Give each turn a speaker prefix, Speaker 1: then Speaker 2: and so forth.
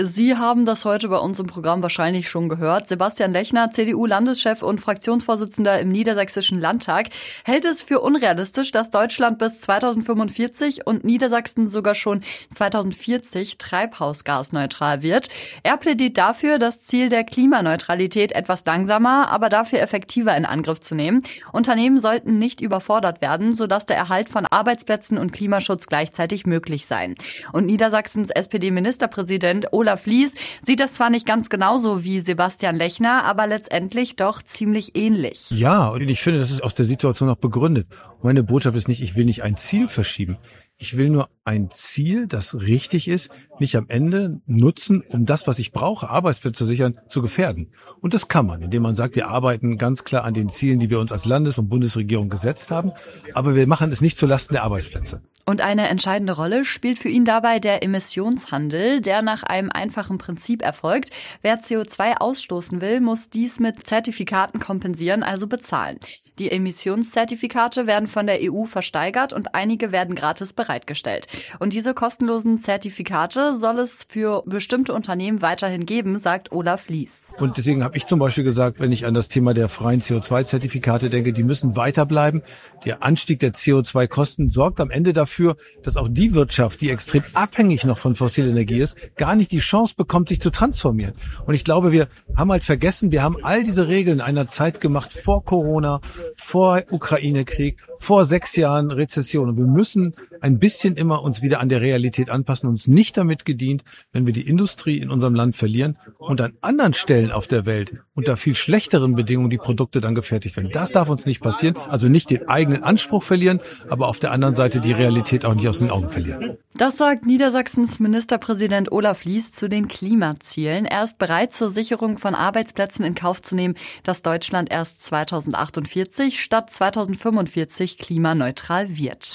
Speaker 1: Sie haben das heute bei uns im Programm wahrscheinlich schon gehört. Sebastian Lechner, CDU-Landeschef und Fraktionsvorsitzender im Niedersächsischen Landtag, hält es für unrealistisch, dass Deutschland bis 2045 und Niedersachsen sogar schon 2040 treibhausgasneutral wird. Er plädiert dafür, das Ziel der Klimaneutralität etwas langsamer, aber dafür effektiver in Angriff zu nehmen. Unternehmen sollten nicht überfordert werden, sodass der Erhalt von Arbeitsplätzen und Klimaschutz gleichzeitig möglich sein. Und Niedersachsens SPD-Ministerpräsident Olaf Lies sieht das zwar nicht ganz genauso wie Sebastian Lechner, aber letztendlich doch ziemlich ähnlich.
Speaker 2: Ja, und ich finde, das ist aus der Situation auch begründet. Meine Botschaft ist nicht, ich will nicht ein Ziel verschieben. Ich will nur ein Ziel, das richtig ist, nicht am Ende nutzen, um das, was ich brauche, Arbeitsplätze zu sichern, zu gefährden. Und das kann man, indem man sagt, wir arbeiten ganz klar an den Zielen, die wir uns als Landes- und Bundesregierung gesetzt haben, aber wir machen es nicht zulasten der Arbeitsplätze.
Speaker 1: Und eine entscheidende Rolle spielt für ihn dabei der Emissionshandel, der nach einem einfachen Prinzip erfolgt. Wer CO2 ausstoßen will, muss dies mit Zertifikaten kompensieren, also bezahlen. Die Emissionszertifikate werden von der EU versteigert und einige werden gratis bereitgestellt. Und diese kostenlosen Zertifikate soll es für bestimmte Unternehmen weiterhin geben, sagt Olaf Lies.
Speaker 2: Und deswegen habe ich zum Beispiel gesagt, wenn ich an das Thema der freien CO2-Zertifikate denke, die müssen weiterbleiben. Der Anstieg der CO2-Kosten sorgt am Ende dafür, dass auch die Wirtschaft, die extrem abhängig noch von fossiler Energie ist, gar nicht die Chance bekommt, sich zu transformieren. Und ich glaube, wir haben halt vergessen, wir haben all diese Regeln in einer Zeit gemacht vor Corona, vor Ukraine-Krieg, vor 6 Jahren Rezession. Und wir müssen ein bisschen immer uns wieder an der Realität anpassen, uns nicht damit gedient, wenn wir die Industrie in unserem Land verlieren und an anderen Stellen auf der Welt unter viel schlechteren Bedingungen die Produkte dann gefertigt werden. Das darf uns nicht passieren. Also nicht den eigenen Anspruch verlieren, aber auf der anderen Seite die Realität auch nicht aus den Augen verlieren.
Speaker 1: Das sagt Niedersachsens Ministerpräsident Olaf Lies zu den Klimazielen. Er ist bereit, zur Sicherung von Arbeitsplätzen in Kauf zu nehmen, dass Deutschland erst 2048 statt 2045 klimaneutral wird.